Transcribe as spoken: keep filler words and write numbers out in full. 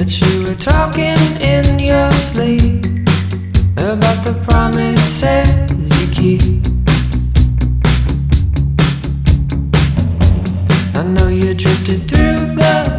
that you were talking in your sleep about the promises you keep. I know you drifted through the